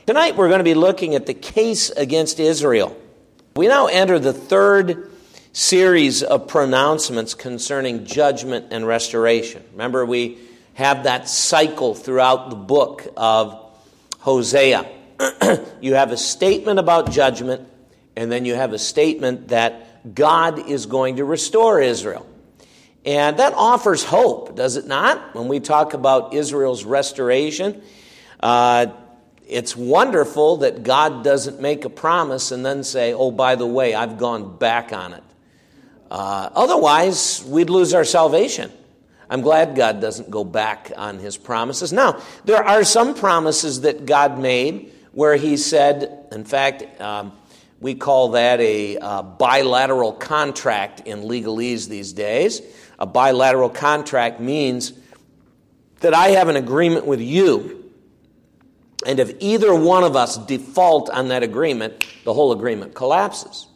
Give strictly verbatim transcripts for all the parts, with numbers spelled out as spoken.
Tonight we're going to be looking at the case against Israel. We now enter the third series of pronouncements concerning judgment and restoration. Remember, we have that cycle throughout the book of Hosea. You have a statement about judgment, and then you have a statement that God is going to restore Israel. And that offers hope, does it not? When we talk about Israel's restoration, uh, it's wonderful that God doesn't make a promise and then say, oh, by the way, I've gone back on it. Uh, otherwise, we'd lose our salvation. I'm glad God doesn't go back on his promises. Now, there are some promises that God made where he said, in fact, um, we call that a uh, bilateral contract in legalese these days. A bilateral contract means that I have an agreement with you, and if either one of us default on that agreement, the whole agreement collapses.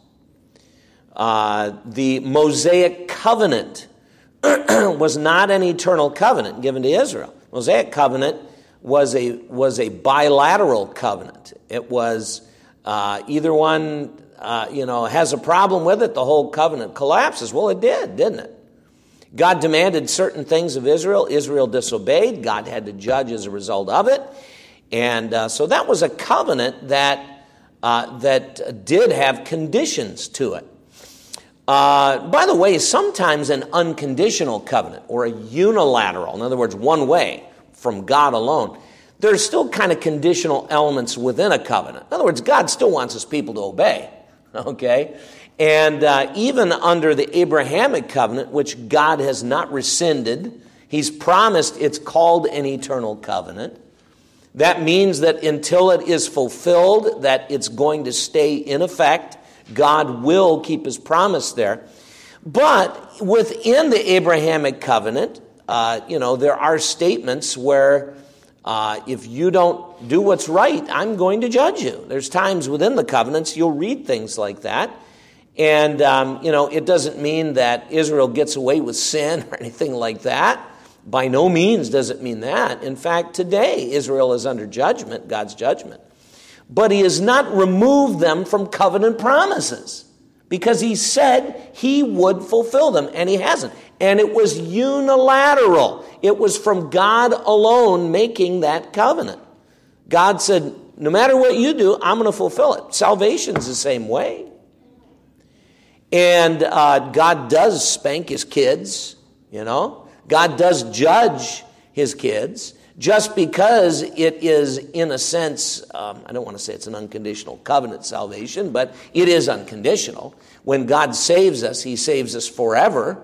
Uh, the Mosaic covenant was not an eternal covenant given to Israel. The Mosaic covenant was a was a bilateral covenant. It was uh, either one, uh, you know, has a problem with it, the whole covenant collapses. Well, it did, didn't it? God demanded certain things of Israel. Israel disobeyed. God had to judge as a result of it. And uh, so that was a covenant that uh, that did have conditions to it. Uh, by the way, sometimes an unconditional covenant or a unilateral, in other words, one way from God alone, there's still kind of conditional elements within a covenant. In other words, God still wants his people to obey, okay? And uh, even under the Abrahamic covenant, which God has not rescinded, he's promised it's called an eternal covenant. That means that until it is fulfilled, that it's going to stay in effect. God will keep his promise there. But within the Abrahamic covenant, uh, you know, there are statements where uh, if you don't do what's right, I'm going to judge you. There's times within the covenants you'll read things like that. And, um, you know, it doesn't mean that Israel gets away with sin or anything like that. By no means does it mean that. In fact, today Israel is under judgment, God's judgment. But he has not removed them from covenant promises because he said he would fulfill them, and he hasn't. And it was unilateral. It was from God alone making that covenant. God said, no matter what you do, I'm going to fulfill it. Salvation's the same way. And uh, God does spank his kids, you know. God does judge his kids. Just because it is, in a sense, um, I don't want to say it's an unconditional covenant salvation, but it is unconditional. When God saves us, he saves us forever.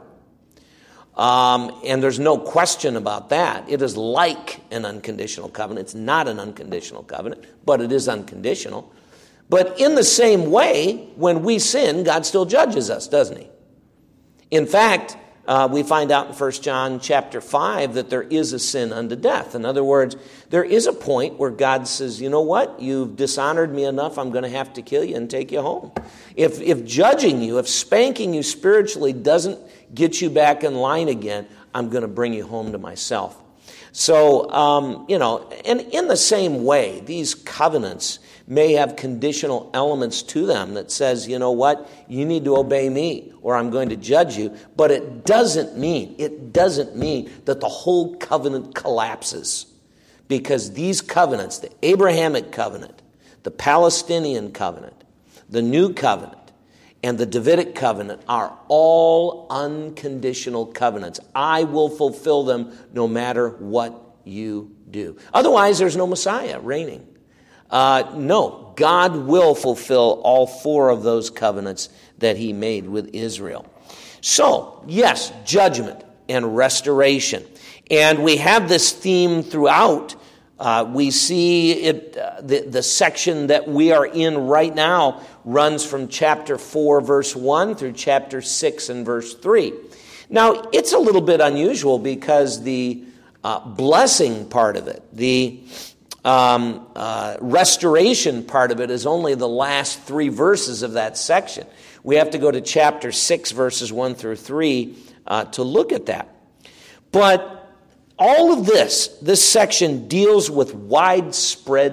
Um, and there's no question about that. It is like an unconditional covenant. It's not an unconditional covenant, but it is unconditional. But in the same way, when we sin, God still judges us, doesn't he? In fact, Uh, we find out in First John chapter five that there is a sin unto death. In other words, there is a point where God says, you know what? You've dishonored me enough. I'm going to have to kill you and take you home. If, if judging you, if spanking you spiritually doesn't get you back in line again, I'm going to bring you home to myself. So, um, you know, and in the same way, these covenants may have conditional elements to them that says, you know what, you need to obey me or I'm going to judge you. But it doesn't mean, it doesn't mean that the whole covenant collapses. Because these covenants, the Abrahamic covenant, the Palestinian covenant, the New Covenant, and the Davidic covenant are all unconditional covenants. I will fulfill them no matter what you do. Otherwise, there's no Messiah reigning. Uh, no, God will fulfill all four of those covenants that he made with Israel. So, yes, judgment and restoration. And we have this theme throughout. Uh, we see it. Uh, the, the section that we are in right now runs from chapter four, verse one through chapter six and verse three. Now, it's a little bit unusual because the uh, blessing part of it, the Um, uh, restoration part of it is only the last three verses of that section. We have to go to chapter six, verses one through three uh, to look at that. But all of this, this section deals with widespread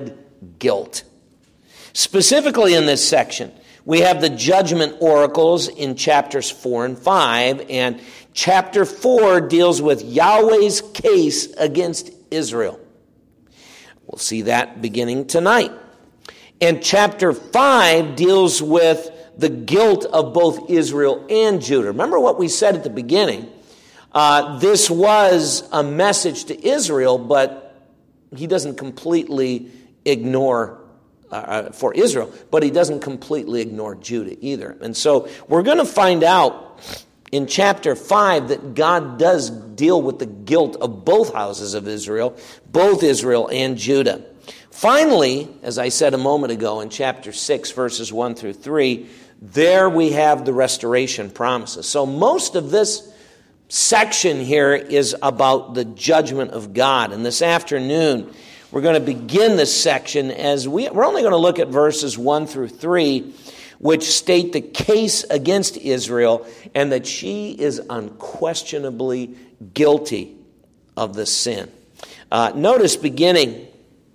guilt. Specifically in this section, we have the judgment oracles in chapters four and five, and chapter four deals with Yahweh's case against Israel. We'll see that beginning tonight. And chapter five deals with the guilt of both Israel and Judah. Remember what we said at the beginning. Uh, this was a message to Israel, but he doesn't completely ignore Uh, for Israel, but he doesn't completely ignore Judah either. And so we're going to find out in chapter five that God does deal with the guilt of both houses of Israel, both Israel and Judah. Finally, as I said a moment ago, in chapter six, verses one through three, there we have the restoration promises. So most of this section here is about the judgment of God. And this afternoon, we're going to begin this section as we, we're only going to look at verses one through three, which state the case against Israel and that she is unquestionably guilty of the sin. Uh, notice beginning,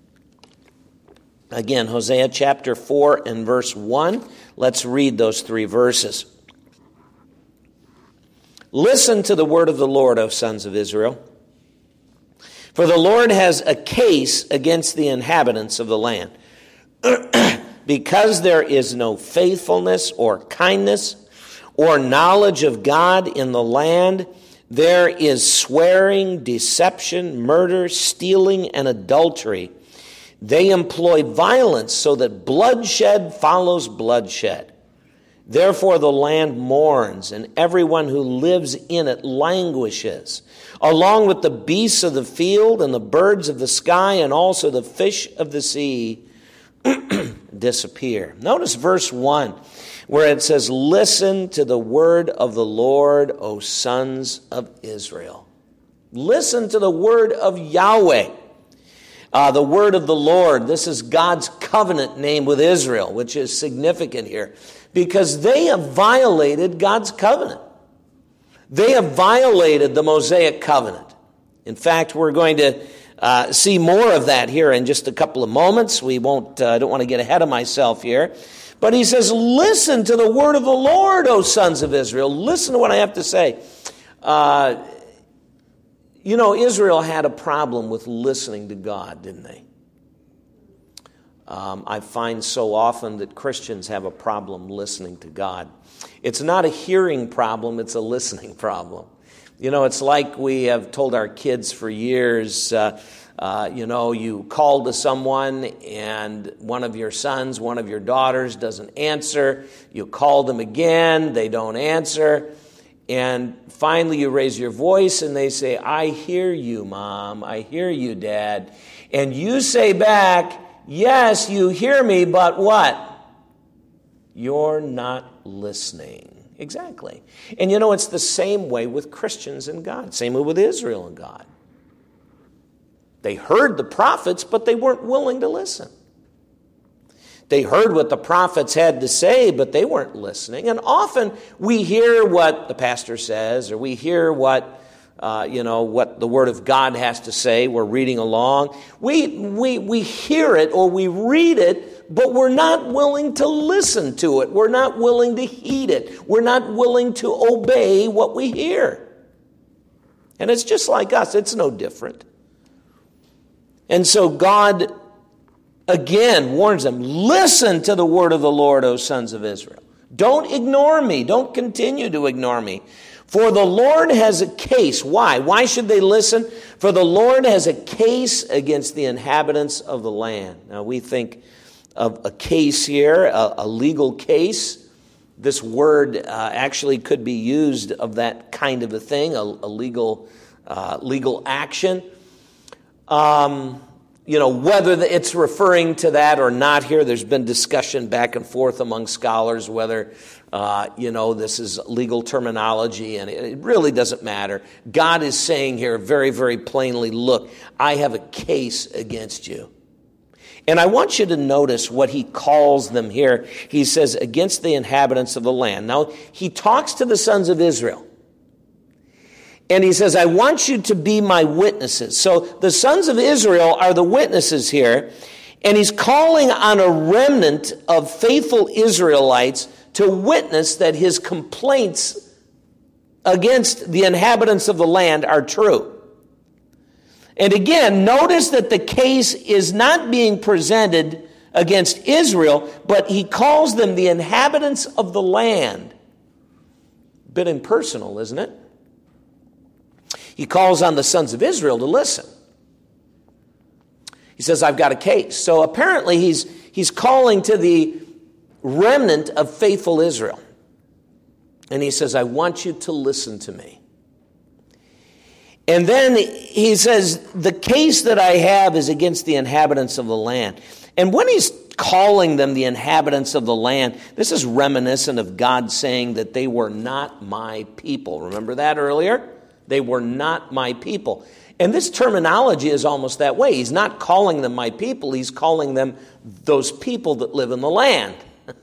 again, Hosea chapter four and verse one. Let's read those three verses. Listen to the word of the Lord, O sons of Israel. For the Lord has a case against the inhabitants of the land. Because there is no faithfulness or kindness or knowledge of God in the land, there is swearing, deception, murder, stealing, and adultery. They employ violence so that bloodshed follows bloodshed. Therefore the land mourns, and everyone who lives in it languishes, along with the beasts of the field and the birds of the sky and also the fish of the sea disappear. Notice verse one, where it says, listen to the word of the Lord, O sons of Israel. Listen to the word of Yahweh. Uh, the word of the Lord, this is God's covenant name with Israel, which is significant here, because they have violated God's covenant. They have violated the Mosaic covenant. In fact, we're going to uh, see more of that here in just a couple of moments. We won't, uh, I don't want to get ahead of myself here. But he says, listen to the word of the Lord, O sons of Israel. Listen to what I have to say. Uh, you know, Israel had a problem with listening to God, didn't they? Um, I find so often that Christians have a problem listening to God. It's not a hearing problem, it's a listening problem. You know, it's like we have told our kids for years, uh, uh, you know, you call to someone and one of your sons, one of your daughters doesn't answer. You call them again, they don't answer. And finally you raise your voice and they say, I hear you, Mom, I hear you, Dad. And you say back, yes, you hear me, but what? You're not listening. Exactly. And you know, it's the same way with Christians and God. Same way with Israel and God. They heard the prophets, but they weren't willing to listen. They heard what the prophets had to say, but they weren't listening. And often we hear what the pastor says, or we hear what Uh, you know, what the Word of God has to say. We're reading along. We, we, we hear it or we read it, but we're not willing to listen to it. We're not willing to heed it. We're not willing to obey what we hear. And it's just like us. It's no different. And so God, again, warns them, listen to the word of the Lord, O sons of Israel. Don't ignore me. Don't continue to ignore me. For the Lord has a case. Why? Why should they listen? For the Lord has a case against the inhabitants of the land. Now we think of a case here, a, a legal case. This word uh, actually could be used of that kind of a thing, a, a legal uh, legal action. Um, you know, whether it's referring to that or not here, there's been discussion back and forth among scholars whether, uh, you know, this is legal terminology, and it, it really doesn't matter. God is saying here very, very plainly, look, I have a case against you. And I want you to notice what he calls them here. He says, against the inhabitants of the land. Now, he talks to the sons of Israel. And he says, I want you to be my witnesses. So the sons of Israel are the witnesses here. And he's calling on a remnant of faithful Israelites to witness that his complaints against the inhabitants of the land are true. And again, notice that the case is not being presented against Israel, but he calls them the inhabitants of the land. A bit impersonal, isn't it? He calls on the sons of Israel to listen. He says, I've got a case. So apparently he's, he's calling to the remnant of faithful Israel. And he says, I want you to listen to me. And then he says, the case that I have is against the inhabitants of the land. And when he's calling them the inhabitants of the land, this is reminiscent of God saying that they were not my people. Remember that earlier? They were not my people. And this terminology is almost that way. He's not calling them my people. He's calling them those people that live in the land.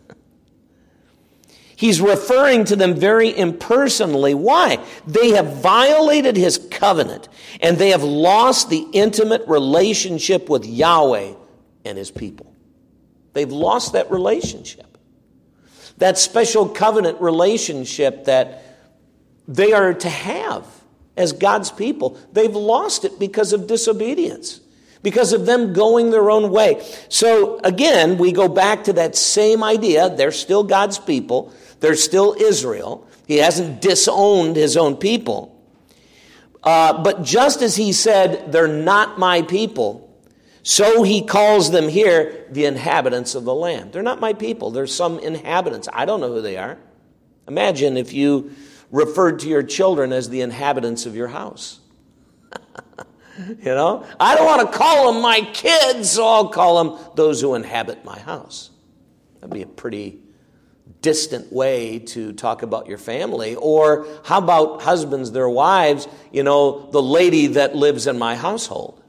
He's referring to them very impersonally. Why? They have violated his covenant, and they have lost the intimate relationship with Yahweh and his people. They've lost that relationship. That special covenant relationship that they are to have as God's people. They've lost it because of disobedience, because of them going their own way. So again, we go back to that same idea. They're still God's people. They're still Israel. He hasn't disowned his own people. Uh, but just as he said, they're not my people, so he calls them here the inhabitants of the land. They're not my people. There's some inhabitants. I don't know who they are. Imagine if you referred to your children as the inhabitants of your house. You know, I don't want to call them my kids, so I'll call them those who inhabit my house. That'd be a pretty distant way to talk about your family. Or how about husbands, their wives, you know, the lady that lives in my household.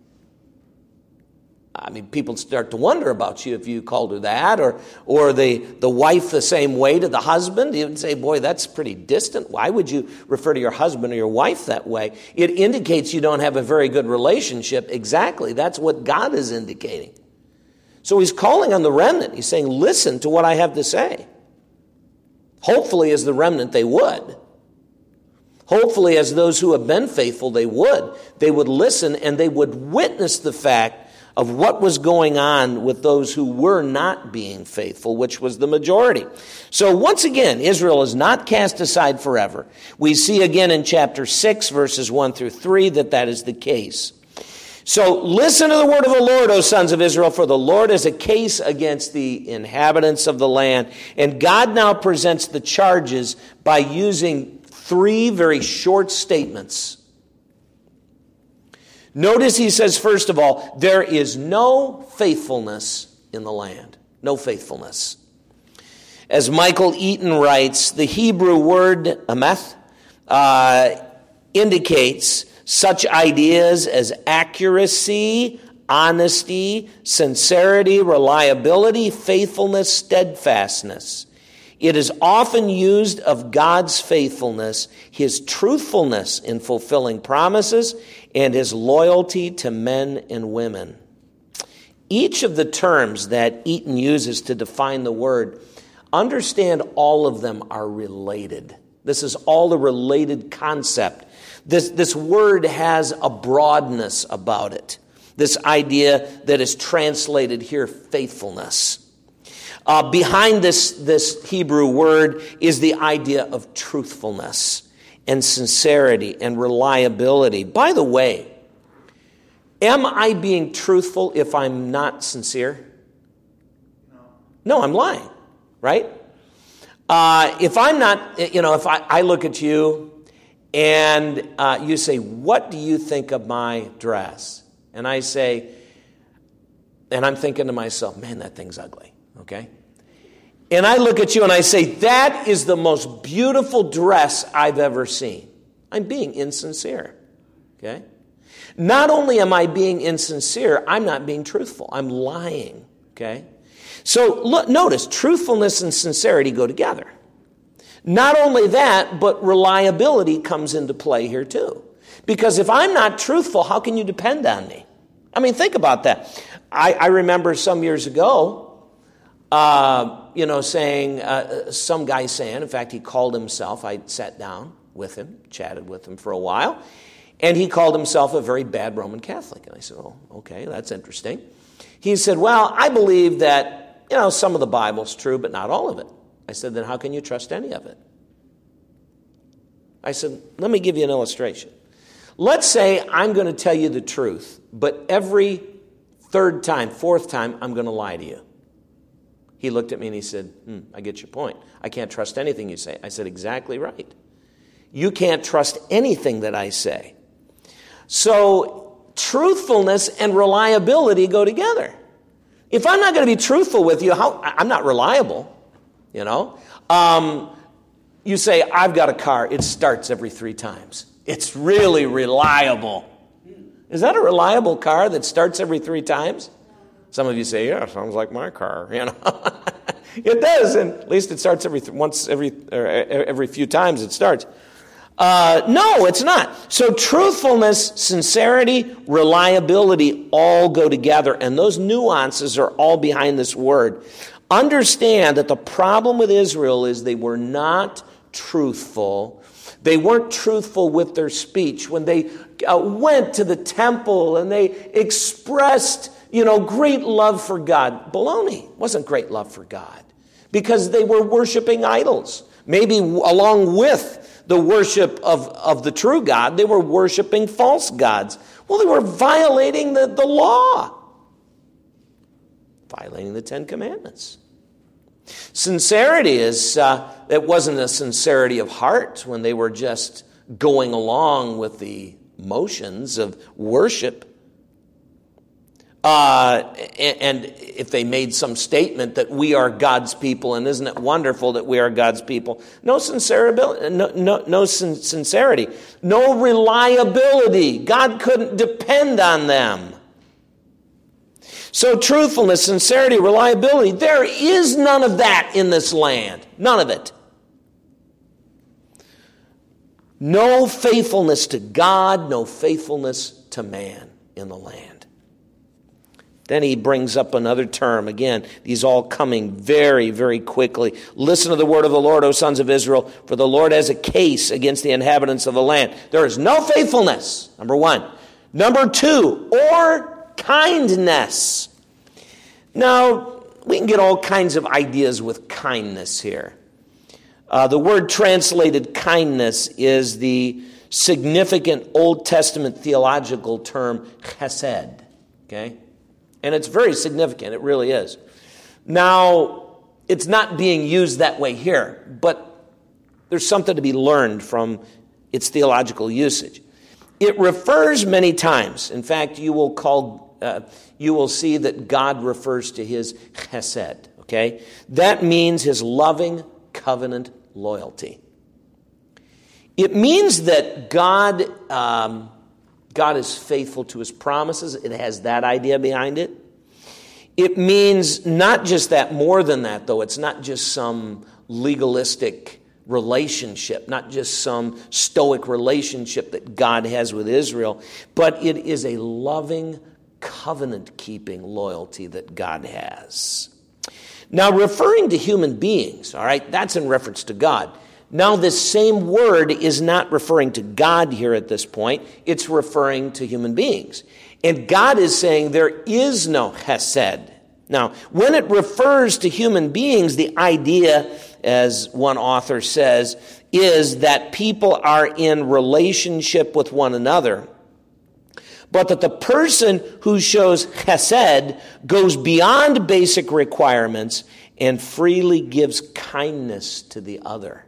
I mean, people start to wonder about you if you called her that, or or the, the wife the same way to the husband. You would say, boy, that's pretty distant. Why would you refer to your husband or your wife that way? It indicates you don't have a very good relationship. Exactly. That's what God is indicating. So he's calling on the remnant. He's saying, listen to what I have to say. Hopefully, as the remnant, they would. Hopefully, as those who have been faithful, they would. They would listen and they would witness the fact of what was going on with those who were not being faithful, which was the majority. So once again, Israel is not cast aside forever. We see again in chapter six, verses one through three, that that is the case. So listen to the word of the Lord, O sons of Israel, for the Lord is a case against the inhabitants of the land. And God now presents the charges by using three very short statements. Notice he says, first of all, there is no faithfulness in the land. No faithfulness. As Michael Eaton writes, the Hebrew word ameth uh, indicates such ideas as accuracy, honesty, sincerity, reliability, faithfulness, steadfastness. It is often used of God's faithfulness, his truthfulness in fulfilling promises, and his loyalty to men and women. Each of the terms that Eaton uses to define the word, understand all of them are related. This is all a related concept. This, this word has a broadness about it. This idea that is translated here, faithfulness. Uh, behind this, this Hebrew word is the idea of truthfulness and sincerity and reliability. By the way, am I being truthful if I'm not sincere? No, no I'm lying, right? Uh, if I'm not, you know, if I, I look at you and uh, you say, what do you think of my dress? And I say, and I'm thinking to myself, man, that thing's ugly, okay? And I look at you and I say, that is the most beautiful dress I've ever seen. I'm being insincere, okay? Not only am I being insincere, I'm not being truthful. I'm lying, okay? So look, notice, truthfulness and sincerity go together. Not only that, but reliability comes into play here too. Because if I'm not truthful, how can you depend on me? I mean, think about that. I, I remember some years ago, uh, you know, saying, uh, some guy saying, in fact, he called himself, I sat down with him, chatted with him for a while, and he called himself a very bad Roman Catholic. And I said, oh, okay, that's interesting. He said, well, I believe that, you know, some of the Bible's true, but not all of it. I said, then how can you trust any of it? I said, let me give you an illustration. Let's say I'm going to tell you the truth, but every third time, fourth time, I'm going to lie to you. He looked at me and he said, hmm, I get your point. I can't trust anything you say. I said, exactly right. You can't trust anything that I say. So truthfulness and reliability go together. If I'm not going to be truthful with you, how, I'm not reliable, you know. Um, you say, I've got a car. It starts every three times. It's really reliable. Is that a reliable car that starts every three times? Some of you say, yeah, sounds like my car, you know. It does, and at least it starts every once every or every few times it starts. Uh, no, it's not. So truthfulness, sincerity, reliability all go together, and those nuances are all behind this word. Understand that the problem with Israel is they were not truthful. They weren't truthful with their speech. When they uh, went to the temple and they expressed, you know, great love for God. Baloney. It wasn't great love for God because they were worshiping idols. Maybe along with the worship of, of the true God, they were worshiping false gods. Well, they were violating the, the law. Violating the Ten Commandments. Sincerity is, uh, it wasn't a sincerity of heart when they were just going along with the motions of worship. Uh, and, and if they made some statement that we are God's people, and isn't it wonderful that we are God's people? No sincerity, no, no, no sincerity, no reliability. God couldn't depend on them. So truthfulness, sincerity, reliability, there is none of that in this land. None of it. No faithfulness to God, no faithfulness to man in the land. Then he brings up another term. Again, these all coming very, very quickly. Listen to the word of the Lord, O sons of Israel, for the Lord has a case against the inhabitants of the land. There is no faithfulness, number one. Number two, or kindness. Now, we can get all kinds of ideas with kindness here. Uh, the word translated kindness is the significant Old Testament theological term chesed. Okay? And it's very significant. It really is. Now, it's not being used that way here, but there's something to be learned from its theological usage. It refers many times. In fact, you will call, uh, you will see that God refers to his chesed. Okay, that means his loving covenant loyalty. It means that God, um, God is faithful to his promises. It has that idea behind it. It means not just that, more than that, though. It's not just some legalistic relationship, not just some stoic relationship that God has with Israel, but it is a loving, covenant-keeping loyalty that God has. Now, referring to human beings, all right, that's in reference to God. Now, this same word is not referring to God here at this point. It's referring to human beings. And God is saying there is no chesed. Now, when it refers to human beings, the idea, as one author says, is that people are in relationship with one another, but that the person who shows chesed goes beyond basic requirements and freely gives kindness to the other.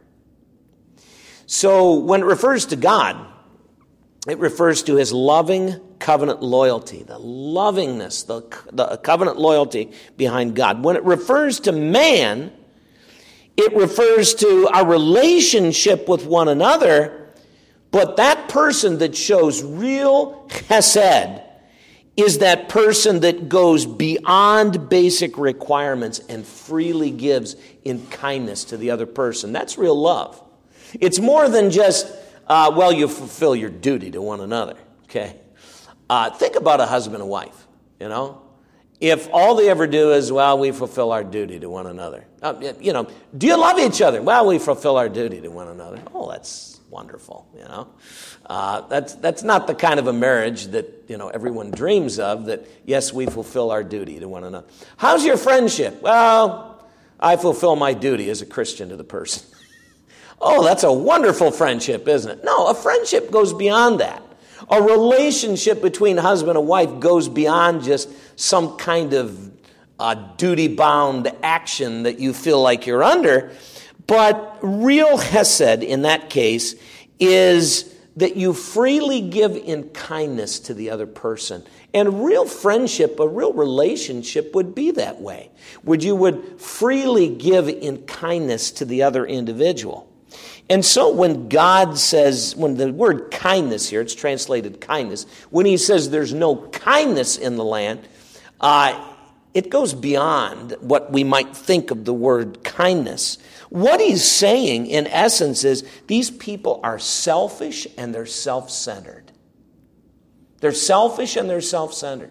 So when it refers to God, it refers to his loving covenant loyalty, the lovingness, the, the covenant loyalty behind God. When it refers to man, it refers to our relationship with one another, but that person that shows real chesed is that person that goes beyond basic requirements and freely gives in kindness to the other person. That's real love. It's more than just, uh, well, you fulfill your duty to one another, okay? Uh, think about a husband and wife, you know? if all they ever do is, well, we fulfill our duty to one another. Uh, you know, do you love each other? Well, we fulfill our duty to one another. Oh, that's wonderful, you know. Uh, that's that's not the kind of a marriage that, you know, everyone dreams of, that, yes, we fulfill our duty to one another. How's your friendship? Well, I fulfill my duty as a Christian to the person. Oh, that's a wonderful friendship, isn't it? No, a friendship goes beyond that. A relationship between husband and wife goes beyond just some kind of uh, duty-bound action that you feel like you're under. But real hesed in that case is that you freely give in kindness to the other person. And real friendship, a real relationship would be that way, where you would freely give in kindness to the other individual. And so when God says, when the word kindness here, it's translated kindness, when he says there's no kindness in the land, uh, it goes beyond what we might think of the word kindness. What he's saying, in essence, is these people are selfish and they're self-centered. They're selfish and they're self-centered.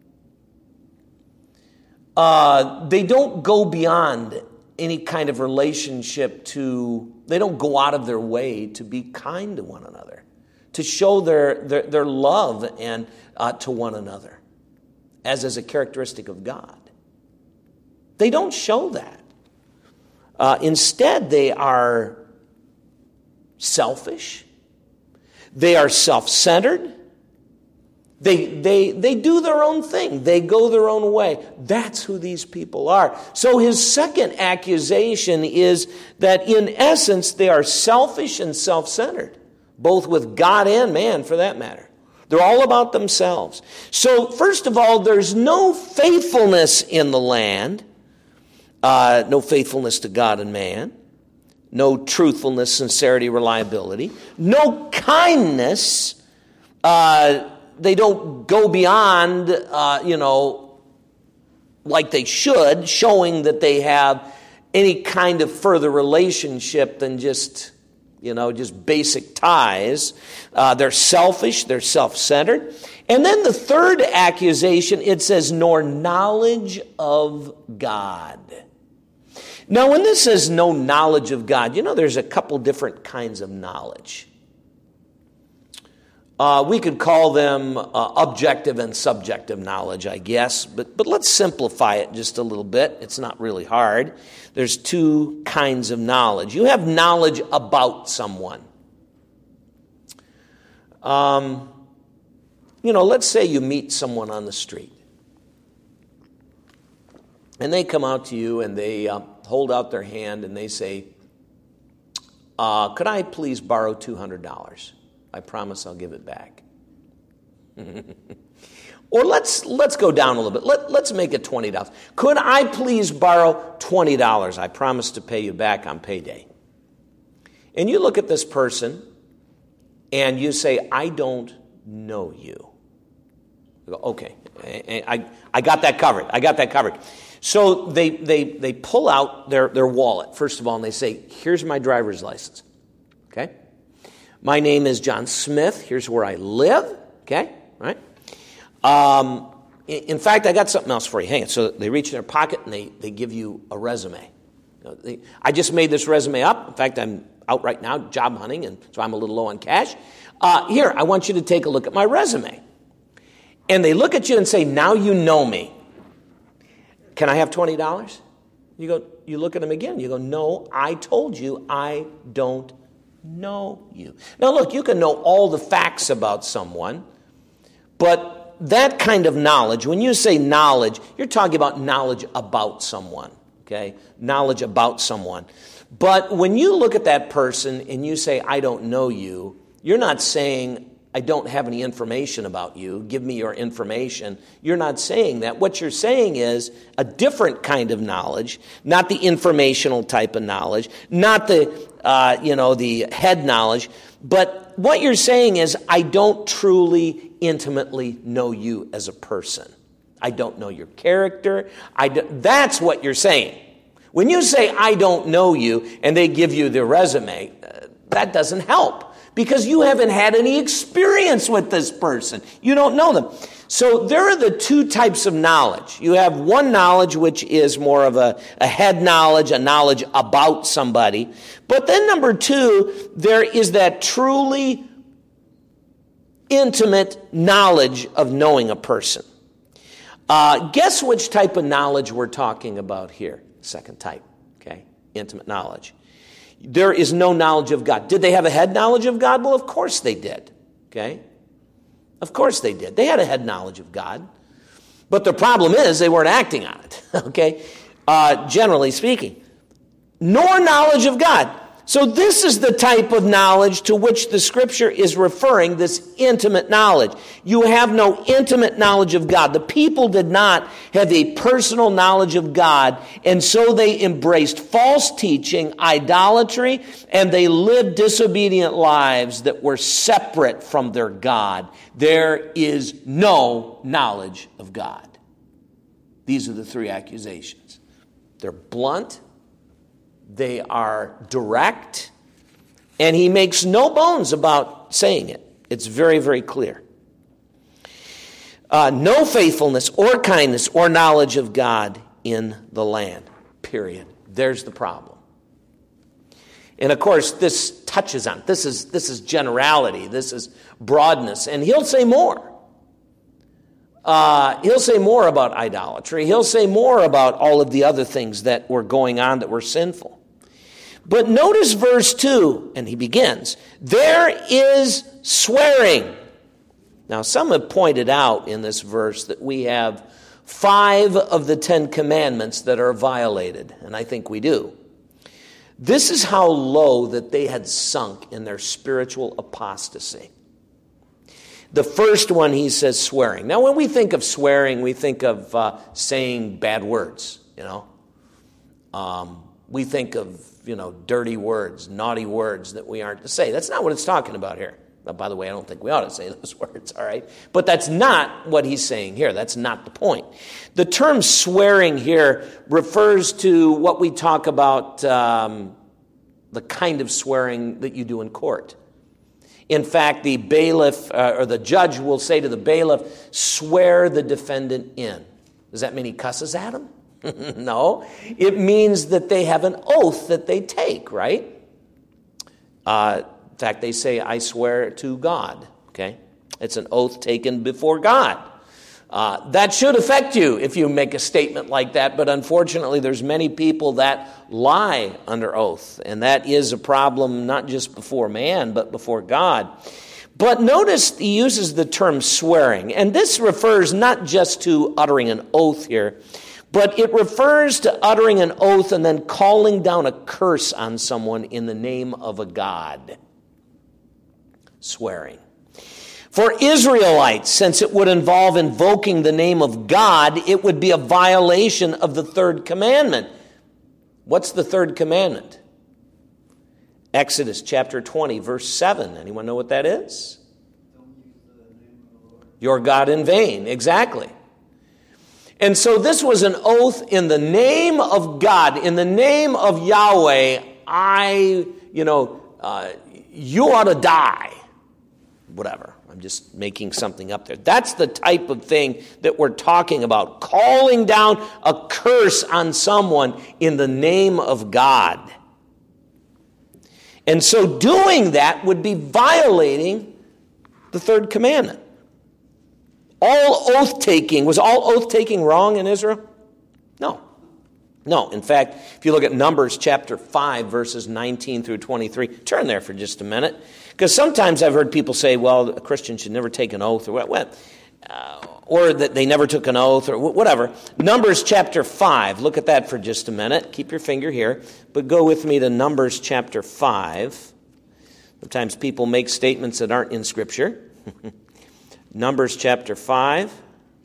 Uh, they don't go beyond any kind of relationship to, they don't go out of their way to be kind to one another, to show their, their, their love and uh, to one another, as is a characteristic of God. They don't show that. Uh, instead, they are selfish. They are self-centered. They, they, they do their own thing. They go their own way. That's who these people are. So his second accusation is that in essence, they are selfish and self-centered, both with God and man for that matter. They're all about themselves. So first of all, there's no faithfulness in the land. Uh, no faithfulness to God and man. No truthfulness, sincerity, reliability. No kindness. Uh, they don't go beyond, uh, you know, like they should, showing that they have any kind of further relationship than just, you know, just basic ties. Uh, they're selfish. They're self-centered. And then the third accusation, it says, nor knowledge of God. Now, when this says no knowledge of God, you know, there's a couple different kinds of knowledge. Uh, we could call them uh, objective and subjective knowledge, I guess, but, but let's simplify it just a little bit. It's not really hard. There's two kinds of knowledge. You have knowledge about someone. Um, you know, let's say you meet someone on the street, and they come out to you and they uh, hold out their hand and they say, uh, could I please borrow two hundred dollars? I promise I'll give it back. Or let's let's go down a little bit. Let, let's make it twenty dollars. Could I please borrow twenty dollars? I promise to pay you back on payday. And you look at this person and you say, I don't know you. You go, okay, I, I, I got that covered. I got that covered. So they, they, they pull out their, their wallet, first of all, and they say, here's my driver's license. Okay? My name is John Smith. Here's where I live. Okay? Right? Um, in, in fact, I got something else for you. Hang on. So they reach in their pocket and they, they give you a resume. You know, they, I just made this resume up. In fact, I'm out right now job hunting, and so I'm a little low on cash. Uh, here, I want you to take a look at my resume. And they look at you and say, now you know me. Can I have twenty dollars? You go, you look at them again. You go, no, I told you I don't know you. Now look, you can know all the facts about someone, but that kind of knowledge, when you say knowledge, you're talking about knowledge about someone, okay? Knowledge about someone. But when you look at that person and you say, I don't know you, you're not saying, I don't have any information about you. Give me your information. You're not saying that. What you're saying is a different kind of knowledge, not the informational type of knowledge, not the, uh, you know, the head knowledge. But what you're saying is, I don't truly, intimately know you as a person. I don't know your character. I do, that's what you're saying. When you say, I don't know you, and they give you the resume, uh, that doesn't help. Because you haven't had any experience with this person. You don't know them. So there are the two types of knowledge. You have one knowledge which is more of a, a head knowledge, a knowledge about somebody. But then number two, there is that truly intimate knowledge of knowing a person. Uh, guess which type of knowledge we're talking about here? Second type, okay? Intimate knowledge. There is no knowledge of God. Did they have a head knowledge of God? Well, of course they did, okay? Of course they did. They had a head knowledge of God. But the problem is they weren't acting on it, okay? Uh, generally speaking. Nor knowledge of God. So this is the type of knowledge to which the Scripture is referring, this intimate knowledge. You have no intimate knowledge of God. The people did not have a personal knowledge of God, and so they embraced false teaching, idolatry, and they lived disobedient lives that were separate from their God. There is no knowledge of God. These are the three accusations. They're blunt. They are direct, and he makes no bones about saying it. It's very, very clear. Uh, no faithfulness or kindness or knowledge of God in the land, period. There's the problem. And of course, this touches on, this is, this is generality, this is broadness, and he'll say more. Uh, he'll say more about idolatry. He'll say more about all of the other things that were going on that were sinful. But notice verse two, and he begins, there is swearing. Now, some have pointed out in this verse that we have five of the Ten Commandments that are violated, and I think we do. This is how low that they had sunk in their spiritual apostasy. The first one, he says swearing. Now, when we think of swearing, we think of uh, saying bad words, you know. Um, we think of, you know, dirty words, naughty words that we aren't to say. That's not what it's talking about here. Now, by the way, I don't think we ought to say those words, all right? But that's not what he's saying here. That's not the point. The term swearing here refers to what we talk about, um, the kind of swearing that you do in court. In fact, the bailiff uh, or the judge will say to the bailiff, swear the defendant in. Does that mean he cusses at him? No. It means that they have an oath that they take, right? Uh, in fact, they say, I swear to God. Okay? It's an oath taken before God. Uh, that should affect you if you make a statement like that, but unfortunately there's many people that lie under oath, and that is a problem not just before man, but before God. But notice he uses the term swearing, and this refers not just to uttering an oath here, but it refers to uttering an oath and then calling down a curse on someone in the name of a god. Swearing. For Israelites, since it would involve invoking the name of God, it would be a violation of the third commandment. What's the third commandment? Exodus chapter twenty, verse seven. Anyone know what that is? Don't use the name of the Lord. Your God in vain. Exactly. And so this was an oath in the name of God, in the name of Yahweh. I, you know, uh, you ought to die. Whatever. I'm just making something up there. That's the type of thing that we're talking about. Calling down a curse on someone in the name of God. And so doing that would be violating the third commandment. All oath-taking, was all oath-taking wrong in Israel? No. No. In fact, if you look at Numbers chapter five, verses nineteen through twenty-three, turn there for just a minute. Because sometimes I've heard people say, well, a Christian should never take an oath, or what, uh, or that they never took an oath, or whatever. Numbers chapter five, look at that for just a minute. Keep your finger here, but go with me to Numbers chapter five. Sometimes people make statements that aren't in Scripture. Numbers chapter five.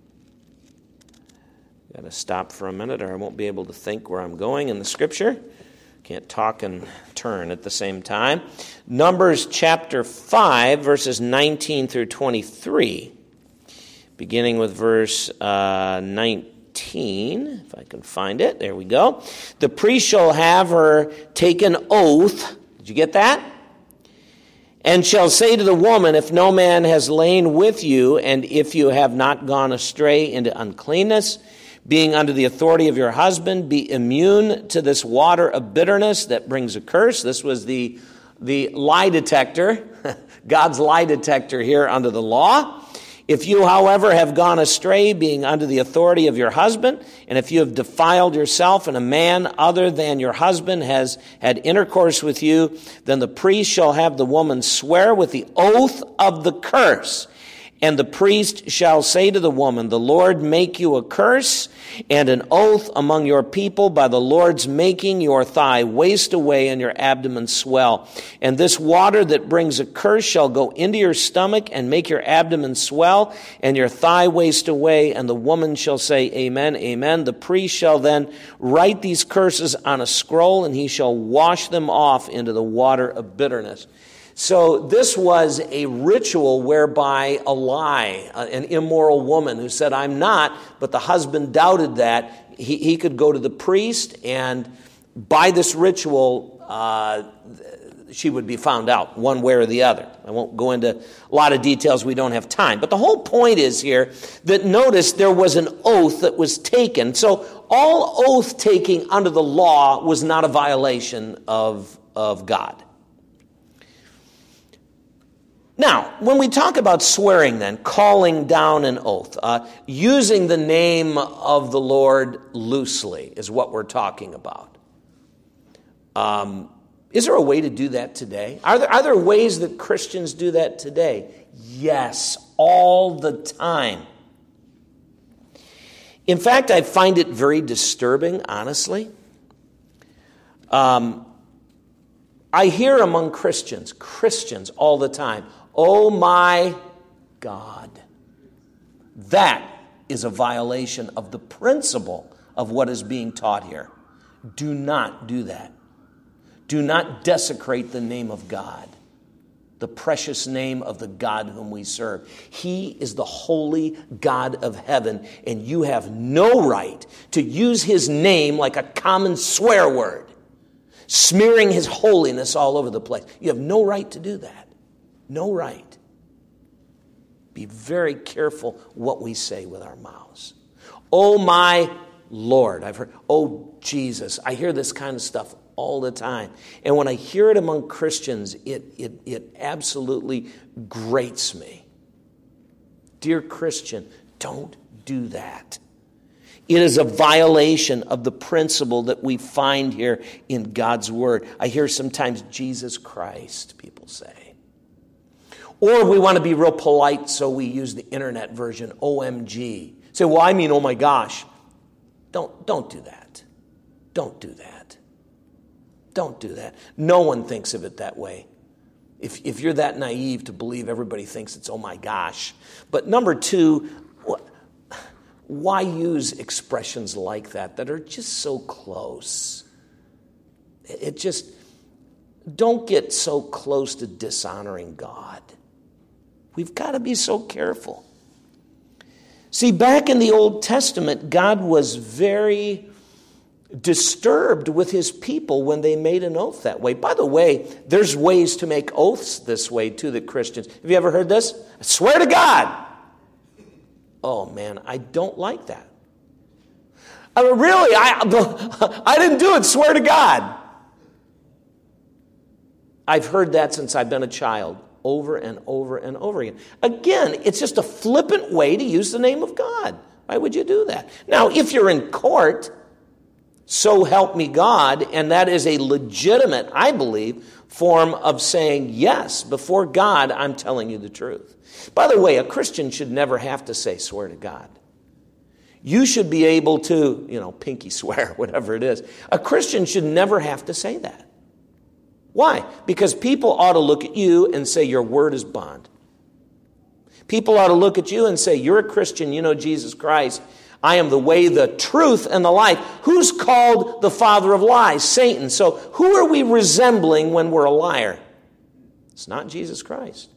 Got to stop for a minute, or I won't be able to think where I'm going in the Scripture. Can't talk and turn at the same time. Numbers chapter five, verses nineteen through twenty-three. Beginning with verse uh, nineteen, if I can find it. There we go. The priest shall have her take an oath. Did you get that? and shall say to the woman, if no man has lain with you, and if you have not gone astray into uncleanness, being under the authority of your husband, be immune to this water of bitterness that brings a curse. This was the, the lie detector, God's lie detector here under the law. If you, however, have gone astray, being under the authority of your husband, and if you have defiled yourself, and a man other than your husband has had intercourse with you, then the priest shall have the woman swear with the oath of the curse. And the priest shall say to the woman, the Lord make you a curse and an oath among your people by the Lord's making your thigh waste away and your abdomen swell. And this water that brings a curse shall go into your stomach and make your abdomen swell and your thigh waste away. And the woman shall say, amen, amen. The priest shall then write these curses on a scroll, and he shall wash them off into the water of bitterness. So this was a ritual whereby a lie, an immoral woman who said, I'm not, but the husband doubted that, he, he could go to the priest, and by this ritual, uh, she would be found out one way or the other. I won't go into a lot of details. We don't have time. But the whole point is here that notice there was an oath that was taken. So all oath taking under the law was not a violation of, of God. Now, when we talk about swearing then, calling down an oath, uh, using the name of the Lord loosely is what we're talking about. Um, is there a way to do that today? Are there, are there ways that Christians do that today? Yes, all the time. In fact, I find it very disturbing, honestly. Um, I hear among Christians, Christians all the time, oh my God. That is a violation of the principle of what is being taught here. Do not do that. Do not desecrate the name of God, the precious name of the God whom we serve. He is the holy God of heaven, and you have no right to use his name like a common swear word, smearing his holiness all over the place. You have no right to do that. No right. Be very careful what we say with our mouths. Oh my Lord. I've heard, oh Jesus. I hear this kind of stuff all the time. And when I hear it among Christians, it, it, it absolutely grates me. Dear Christian, don't do that. It is a violation of the principle that we find here in God's Word. I hear sometimes Jesus Christ, people say. Or we want to be real polite, so we use the internet version, O M G. Say, well, I mean, oh my gosh. Don't, don't do that. Don't do that. Don't do that. No one thinks of it that way. If, if you're that naive to believe everybody thinks it's, oh my gosh. But number two, why use expressions like that that are just so close? It just, don't get so close to dishonoring God. We've got to be so careful. See, back in the Old Testament, God was very disturbed with his people when they made an oath that way. By the way, there's ways to make oaths this way too that Christians. Have you ever heard this? I swear to God. Oh man, I don't like that. I mean, really, I, I didn't do it, swear to God. I've heard that since I've been a child, over and over and over again. Again, it's just a flippant way to use the name of God. Why would you do that? Now, if you're in court, so help me God, and that is a legitimate, I believe, form of saying, yes, before God, I'm telling you the truth. By the way, a Christian should never have to say, swear to God. You should be able to, you know, pinky swear, whatever it is. A Christian should never have to say that. Why? Because people ought to look at you and say, your word is bond. People ought to look at you and say, you're a Christian, you know Jesus Christ. I am the way, the truth, and the life. Who's called the father of lies? Satan. So who are we resembling when we're a liar? It's not Jesus Christ.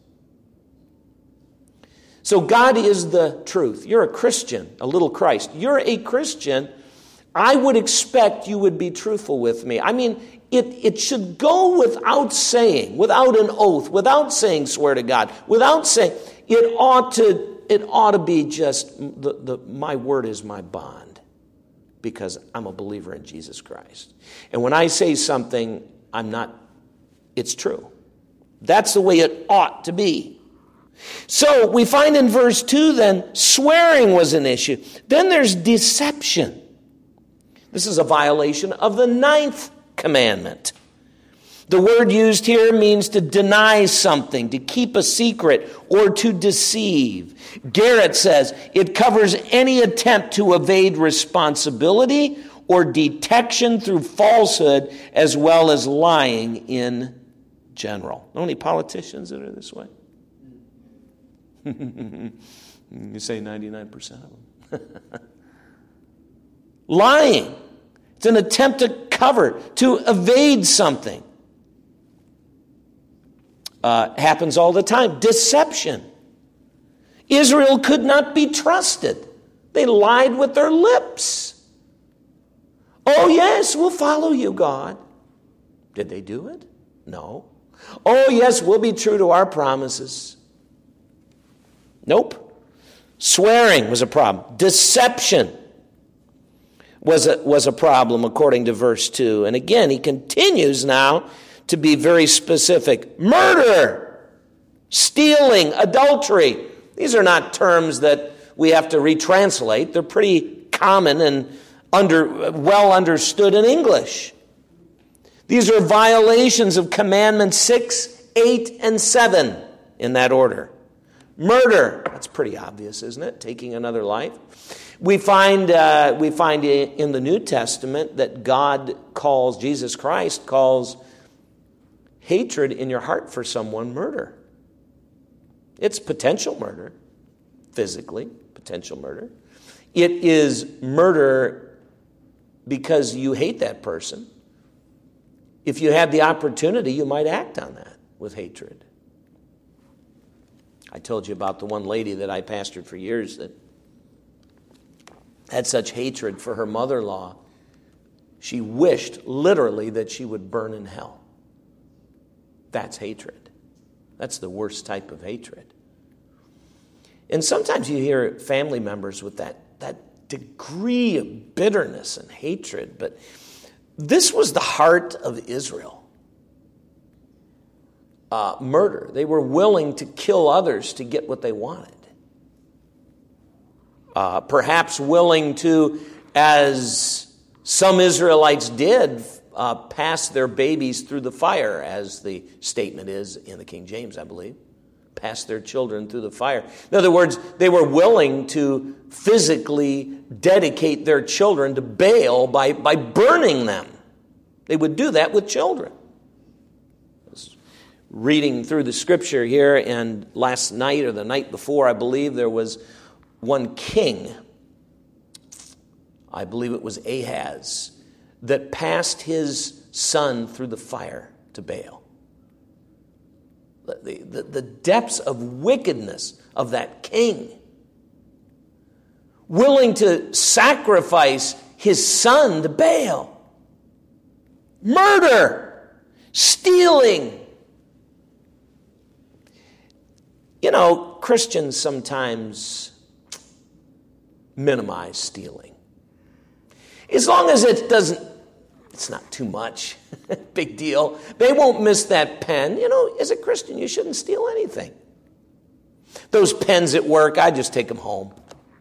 So God is the truth. You're a Christian, a little Christ. You're a Christian I would expect you would be truthful with me. I mean, it, it should go without saying, without an oath, without saying swear to God, without saying, it ought to, it ought to be just, the, the, my word is my bond, because I'm a believer in Jesus Christ. And when I say something, I'm not, it's true. That's the way it ought to be. So we find in verse two then, swearing was an issue. Then there's deception. This is a violation of the ninth commandment. The word used here means to deny something, to keep a secret, or to deceive. Garrett says it covers any attempt to evade responsibility or detection through falsehood, as well as lying in general. Know any politicians that are this way? You say ninety-nine percent of them. Lying. It's an attempt to cover, to evade something. Uh, happens all the time. Deception. Israel could not be trusted. They lied with their lips. Oh, yes, we'll follow you, God. Did they do it? No. Oh, yes, we'll be true to our promises. Nope. Swearing was a problem. Deception was a, was a problem, according to verse two. And again, he continues now to be very specific. Murder, stealing, adultery. These are not terms that we have to retranslate. They're pretty common and under, well understood in English. These are violations of commandments six, eight, and seven in that order. Murder, that's pretty obvious, isn't it? Taking another life. We find uh, we find in the New Testament that God calls, Jesus Christ calls hatred in your heart for someone murder. It's potential murder, physically, potential murder. It is murder because you hate that person. If you had the opportunity, you might act on that with hatred. I told you about the one lady that I pastored for years that had such hatred for her mother-in-law, she wished literally that she would burn in hell. That's hatred. That's the worst type of hatred. And sometimes you hear family members with that, that degree of bitterness and hatred, but this was the heart of Israel. Uh, murder. They were willing to kill others to get what they wanted. Uh, perhaps willing to, as some Israelites did, uh, pass their babies through the fire, as the statement is in the King James, I believe. Pass their children through the fire. In other words, they were willing to physically dedicate their children to Baal by, by burning them. They would do that with children. I was reading through the scripture here, and last night or the night before, I believe, there was one king, I believe it was Ahaz, that passed his son through the fire to Baal. The, the, the depths of wickedness of that king, willing to sacrifice his son to Baal. Murder, stealing. You know, Christians sometimes minimize stealing. As long as it doesn't, it's not too much, big deal. They won't miss that pen. You know, as a Christian, you shouldn't steal anything. Those pens at work, I just take them home.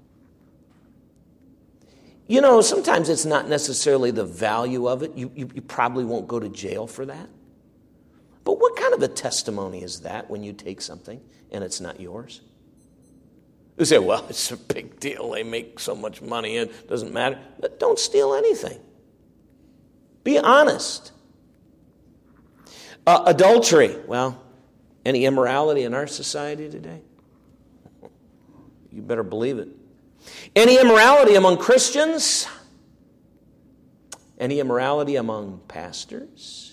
You know, sometimes it's not necessarily the value of it. You, you, you probably won't go to jail for that. But what kind of a testimony is that when you take something and it's not yours? You say, well, it's a big deal. They make so much money. It doesn't matter. But don't steal anything. Be honest. Uh, adultery. Well, any immorality in our society today? You better believe it. Any immorality among Christians? Any immorality among pastors?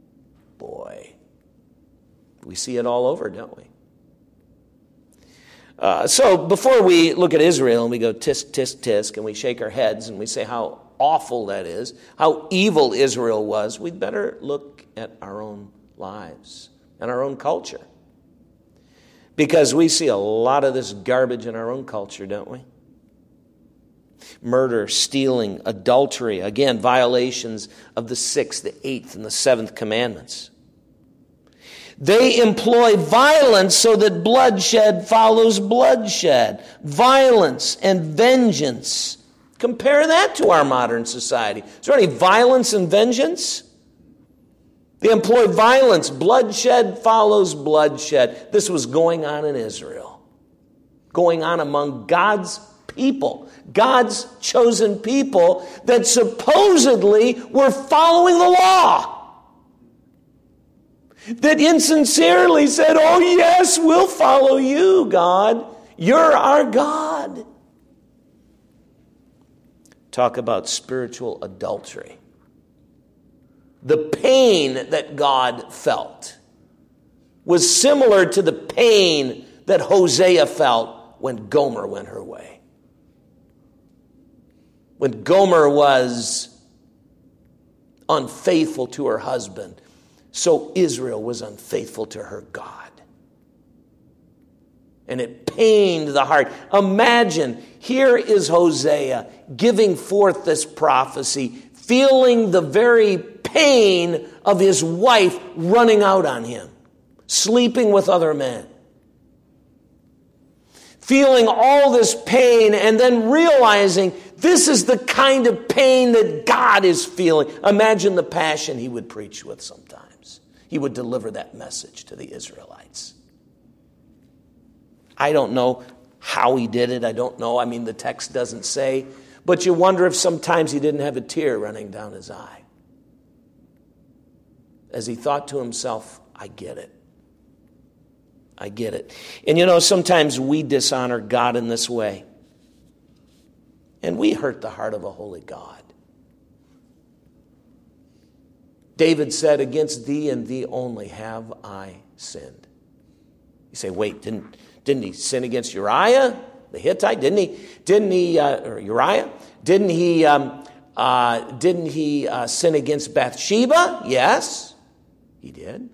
Boy, we see it all over, don't we? Uh, so before we look at Israel and we go tisk, tisk, tisk, and we shake our heads and we say how awful that is, how evil Israel was, we'd better look at our own lives and our own culture. Because we see a lot of this garbage in our own culture, don't we? Murder, stealing, adultery, again, violations of the sixth, the eighth, and the seventh commandments. They employ violence so that bloodshed follows bloodshed. Violence and vengeance. Compare that to our modern society. Is there any violence and vengeance? They employ violence. Bloodshed follows bloodshed. This was going on in Israel. Going on among God's people. God's chosen people that supposedly were following the law. That insincerely said, oh yes, we'll follow you, God. You're our God. Talk about spiritual adultery. The pain that God felt was similar to the pain that Hosea felt when Gomer went her way. When Gomer was unfaithful to her husband, so Israel was unfaithful to her God. And it pained the heart. Imagine, here is Hosea giving forth this prophecy, feeling the very pain of his wife running out on him, sleeping with other men. Feeling all this pain and then realizing this is the kind of pain that God is feeling. Imagine the passion he would preach with sometimes. He would deliver that message to the Israelites. I don't know how he did it. I don't know. I mean, the text doesn't say. But you wonder if sometimes he didn't have a tear running down his eye. As he thought to himself, I get it. I get it. And you know, sometimes we dishonor God in this way. And we hurt the heart of a holy God. David said, against thee and thee only have I sinned. You say, wait, didn't, didn't he sin against Uriah, the Hittite? Didn't he, didn't he, uh, or Uriah? Didn't he, um, uh, didn't he uh, sin against Bathsheba? Yes, he did.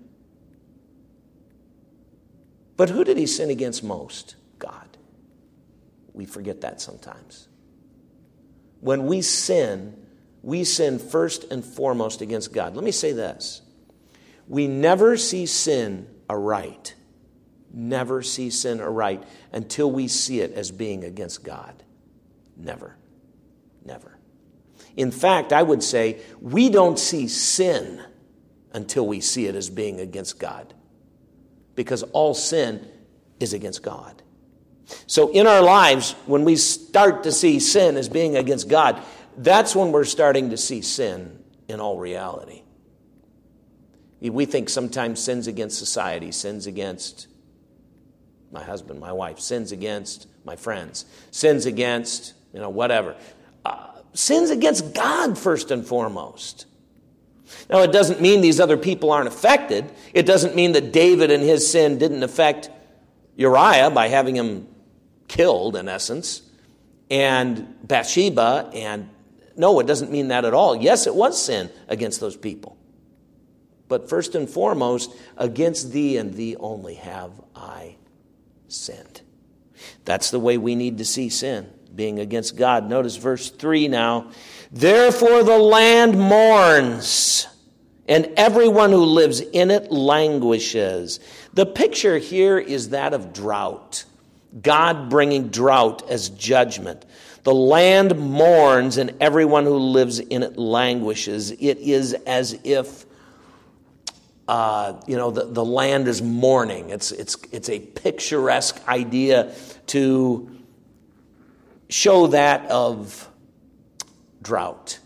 But who did he sin against most? God. We forget that sometimes. When we sin, we sin first and foremost against God. Let me say this. We never see sin aright. Never see sin aright until we see it as being against God. Never. Never. In fact, I would say we don't see sin until we see it as being against God. Because all sin is against God. So in our lives, when we start to see sin as being against God, that's when we're starting to see sin in all reality. We think sometimes sins against society, sins against my husband, my wife, sins against my friends, sins against, you know, whatever. Uh, sins against God first and foremost. Now, it doesn't mean these other people aren't affected. It doesn't mean that David and his sin didn't affect Uriah by having him killed, in essence, and Bathsheba, and no, it doesn't mean that at all. Yes, it was sin against those people. But first and foremost, against thee and thee only have I sinned. That's the way we need to see sin, being against God. Notice verse three now. Therefore the land mourns, and everyone who lives in it languishes. The picture here is that of drought. God bringing drought as judgment. The land mourns, and everyone who lives in it languishes. It is as if, uh, you know, the, the land is mourning. It's, it's, it's a picturesque idea to show that of drought.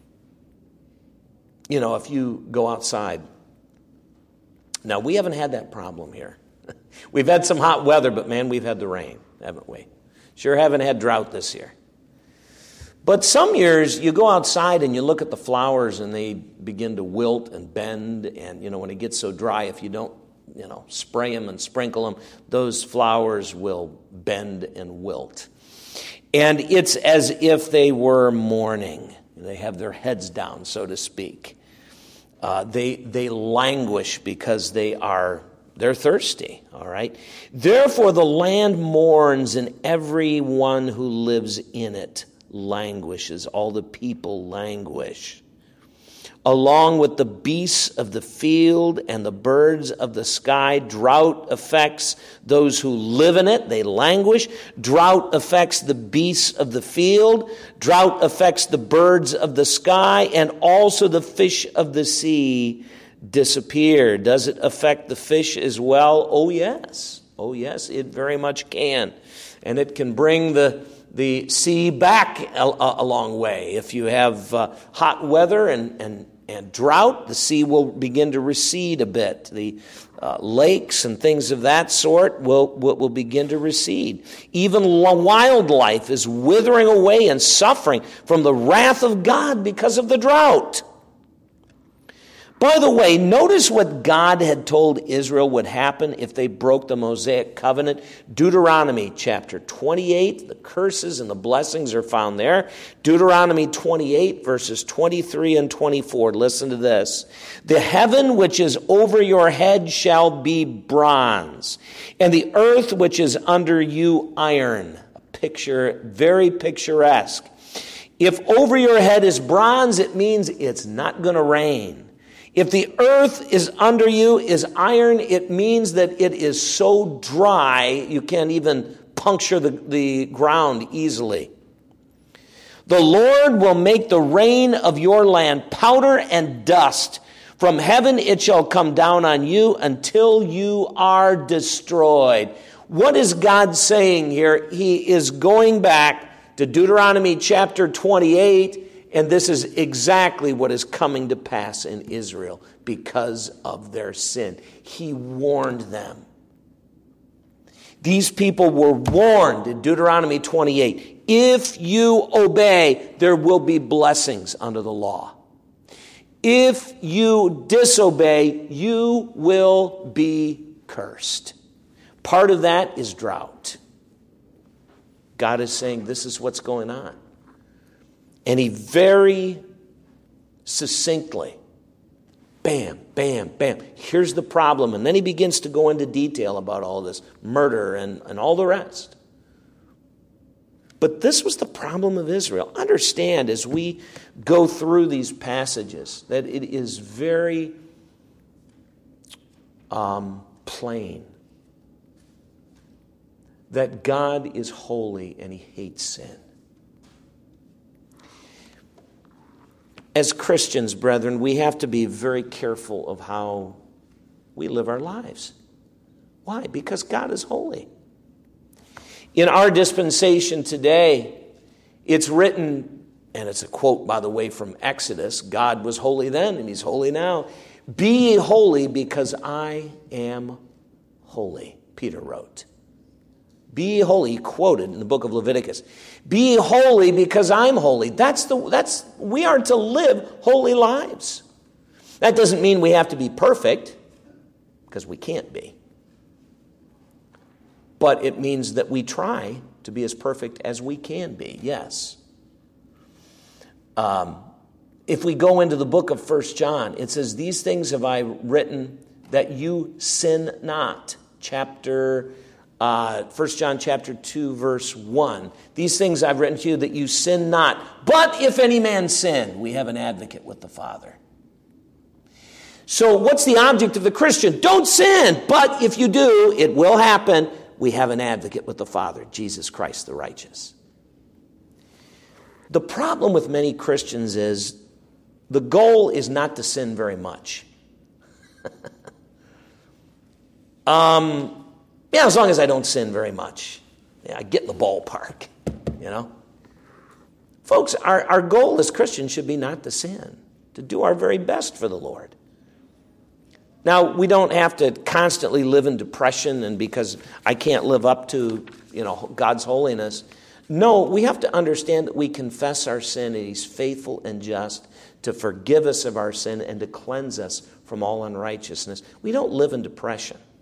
You know, if you go outside. Now, we haven't had that problem here. We've had some hot weather, but man, we've had the rain, haven't we? Sure haven't had drought this year. But some years, you go outside and you look at the flowers and they begin to wilt and bend. And, you know, when it gets so dry, if you don't you know, spray them and sprinkle them, those flowers will bend and wilt. And it's as if they were mourning. They have their heads down, so to speak. Uh, they they languish because they are they're thirsty. All right. Therefore, the land mourns, and everyone who lives in it languishes. All the people languish. Along with the beasts of the field and the birds of the sky, drought affects those who live in it. They languish. Drought affects the beasts of the field. Drought affects the birds of the sky, and also the fish of the sea disappear. Does it affect the fish as well? Oh, yes. Oh, yes, it very much can. And it can bring the the sea back a, a long way. If you have uh, hot weather and, and And drought, the sea will begin to recede a bit. The uh, lakes and things of that sort will, will, will begin to recede. Even wildlife is withering away and suffering from the wrath of God because of the drought. By the way, notice what God had told Israel would happen if they broke the Mosaic covenant. Deuteronomy chapter twenty-eight, the curses and the blessings are found there. Deuteronomy twenty-eight, verses twenty-three and twenty-four. Listen to this. The heaven which is over your head shall be bronze, and the earth which is under you iron. A picture, very picturesque. If over your head is bronze, it means it's not going to rain. If the earth is under you is iron, it means that it is so dry you can't even puncture the, the ground easily. The Lord will make the rain of your land powder and dust. From heaven it shall come down on you until you are destroyed. What is God saying here? He is going back to Deuteronomy chapter twenty-eight. And this is exactly what is coming to pass in Israel because of their sin. He warned them. These people were warned in Deuteronomy twenty-eight. If you obey, there will be blessings under the law. If you disobey, you will be cursed. Part of that is drought. God is saying this is what's going on. And he very succinctly, bam, bam, bam, here's the problem. And then he begins to go into detail about all this murder and, and all the rest. But this was the problem of Israel. Understand as we go through these passages that it is very um, plain that God is holy and he hates sin. As Christians, brethren, we have to be very careful of how we live our lives. Why? Because God is holy. In our dispensation today, it's written, and it's a quote, by the way, from Exodus, God was holy then and he's holy now. Be ye holy because I am holy, Peter wrote. Be ye holy, he quoted in the book of Leviticus. Be ye holy because I'm holy. That's the that's we are to live holy lives. That doesn't mean we have to be perfect, because we can't be. But it means that we try to be as perfect as we can be, yes. Um, if we go into the book of First John, it says, these things have I written that you sin not. Chapter Uh, First John chapter two, verse one. These things I've written to you that you sin not. But if any man sin, we have an advocate with the Father. So what's the object of the Christian? Don't sin. But if you do, it will happen. We have an advocate with the Father, Jesus Christ the righteous. The problem with many Christians is the goal is not to sin very much. um... Yeah, as long as I don't sin very much. Yeah, I get in the ballpark, you know. Folks, our, our goal as Christians should be not to sin, to do our very best for the Lord. Now, we don't have to constantly live in depression and because I can't live up to, you know, God's holiness. No, we have to understand that we confess our sin and he's faithful and just to forgive us of our sin and to cleanse us from all unrighteousness. We don't live in depression.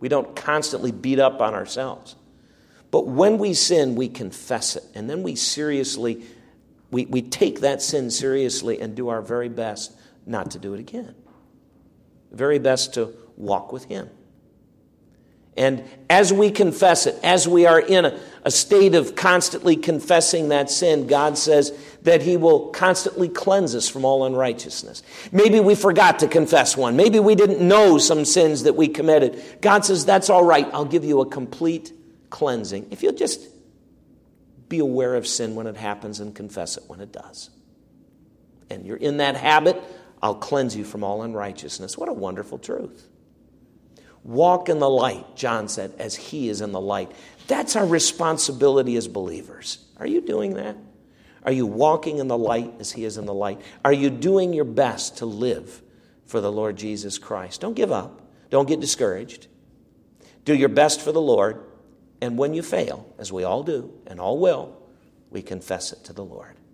We don't constantly beat up on ourselves. But when we sin, we confess it. And then we seriously, we, we take that sin seriously and do our very best not to do it again. Very best to walk with Him. And as we confess it, as we are in a, a state of constantly confessing that sin, God says that He will constantly cleanse us from all unrighteousness. Maybe we forgot to confess one. Maybe we didn't know some sins that we committed. God says, that's all right. I'll give you a complete cleansing if you'll just be aware of sin when it happens and confess it when it does. And you're in that habit, I'll cleanse you from all unrighteousness. What a wonderful truth. Walk in the light, John said, as He is in the light. That's our responsibility as believers. Are you doing that? Are you walking in the light as He is in the light? Are you doing your best to live for the Lord Jesus Christ? Don't give up. Don't get discouraged. Do your best for the Lord. And when you fail, as we all do, and all will, we confess it to the Lord.